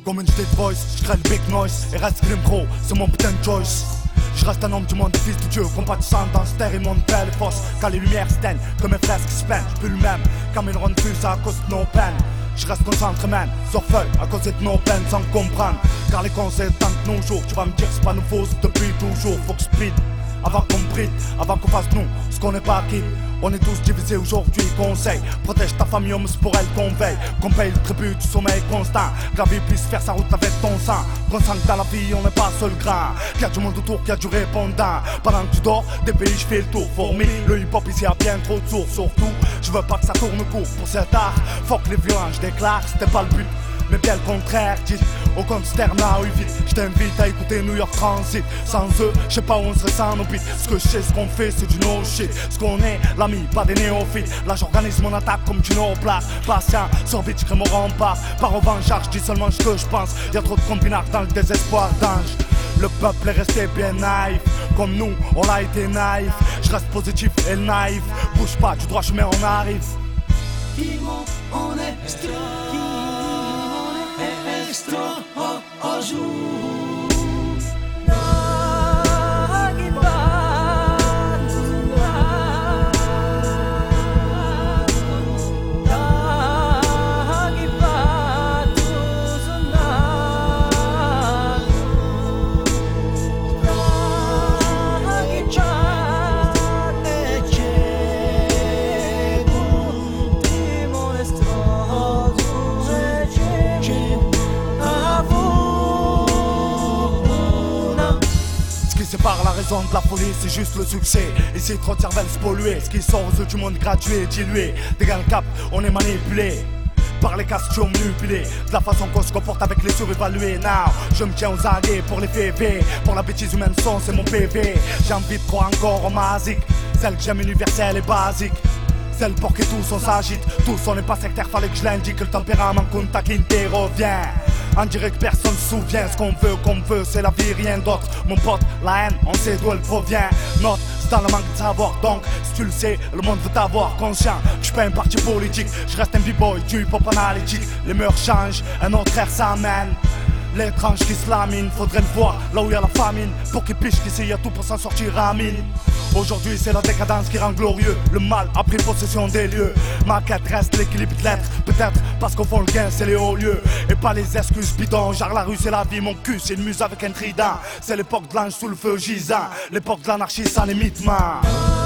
Comme une state voice, je crée le big noise et reste grim gros, c'est mon putain de choice. Je reste un homme du monde, fils de Dieu, compatissant dans ce terre et monde belle et fausse. Quand les lumières s'éteignent, comme mes frères qui se peignent, je plus le même. Quand mes neurones fusent à cause de nos peines. Je reste concentré man, sur feuille, à cause de nos peines sans comprendre. Car les conseils tentent nos jours, tu vas me dire c'est pas nouveau, c'est depuis toujours. Faut que je speed, avant qu'on brille, avant qu'on fasse nous ce qu'on n'est pas acquis. On est tous divisés aujourd'hui, conseil. Protège ta famille, homme, c'est pour elle qu'on veille. Qu'on paye le tribut du sommeil constant. Que la vie puisse faire sa route avec ton sang. Qu'on sent que dans la vie, on n'est pas seul grand. Qu'il y a du monde autour, qu'il y a du répondant. Pendant que tu dors, des pays, je fais le tour. Fourmi, le hip-hop ici a bien trop de sourds. Surtout, je veux pas que ça tourne court pour cet art. Faut que les violents, je déclare, c'était pas le but. Mais bien le contraire, dis au consterne là où vite. Je t'invite à écouter New York Transit. Sans eux, je sais pas où on serait sans nos beats. Ce que je sais, ce qu'on fait, c'est du no shit. Ce qu'on est, l'ami, pas des néophytes. Là j'organise mon attaque comme du no-place. Patient, sur vite, je crée mon rempart. Par revanche, je dis seulement ce que je pense. Y'a trop de combinards dans le désespoir d'ange. Le peuple est resté bien naïf. Comme nous, on a été naïf. Je reste positif et naïf. Bouge pas, du droit chemin, on arrive. Timo, on est extra. Extra, oh, jour. Par la raison de la folie, c'est juste le succès. Ici trop de cervelles polluées. Ce qui sort aux yeux du monde gradué, dilué. Dégage le cap, on est manipulé par les questions manipulées. De la façon qu'on se comporte avec les surévalués. Now, je me tiens aux aguets pour les PV. Pour la bêtise humaine son, c'est mon PV. J'ai envie de croire encore en magique. Celle que j'aime universelle et basique. Celle pour que tous on s'agite. Tous on n'est pas sectaire, fallait que je l'indique. Le tempérament contact qui revient. On dirait que personne se souvient. Ce qu'on veut, c'est la vie, rien d'autre. Mon pote, la haine, on sait d'où elle provient. Note, c'est dans le manque de savoir. Donc, si tu le sais, le monde veut t'avoir conscient que je suis pas un parti politique. Je reste un b-boy, du hip-hop analytique. Les mœurs changent, un autre air s'amène. L'étrange qui se lamine, faudrait le voir là où y a la famine. Pour qu'il piche qu'ici y a tout pour s'en sortir à mine. Aujourd'hui c'est la décadence qui rend glorieux. Le mal a pris possession des lieux. Ma quête reste l'équilibre de l'être. Peut-être parce qu'au fond le gain c'est les hauts lieux. Et pas les excuses bidons. Genre la rue c'est la vie, mon cul c'est une muse avec un trident. C'est l'époque de l'ange sous le feu gisant. L'époque de l'anarchie sans les mythes-man.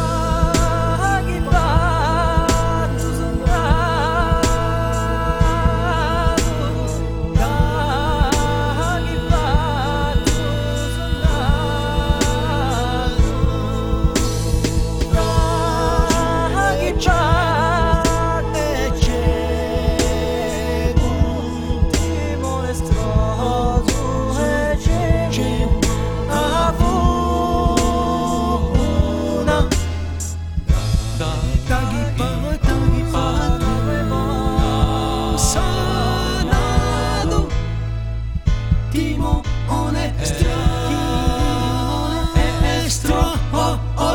Timo, on est extra, oh,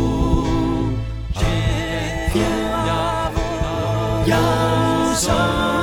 jour. J'ai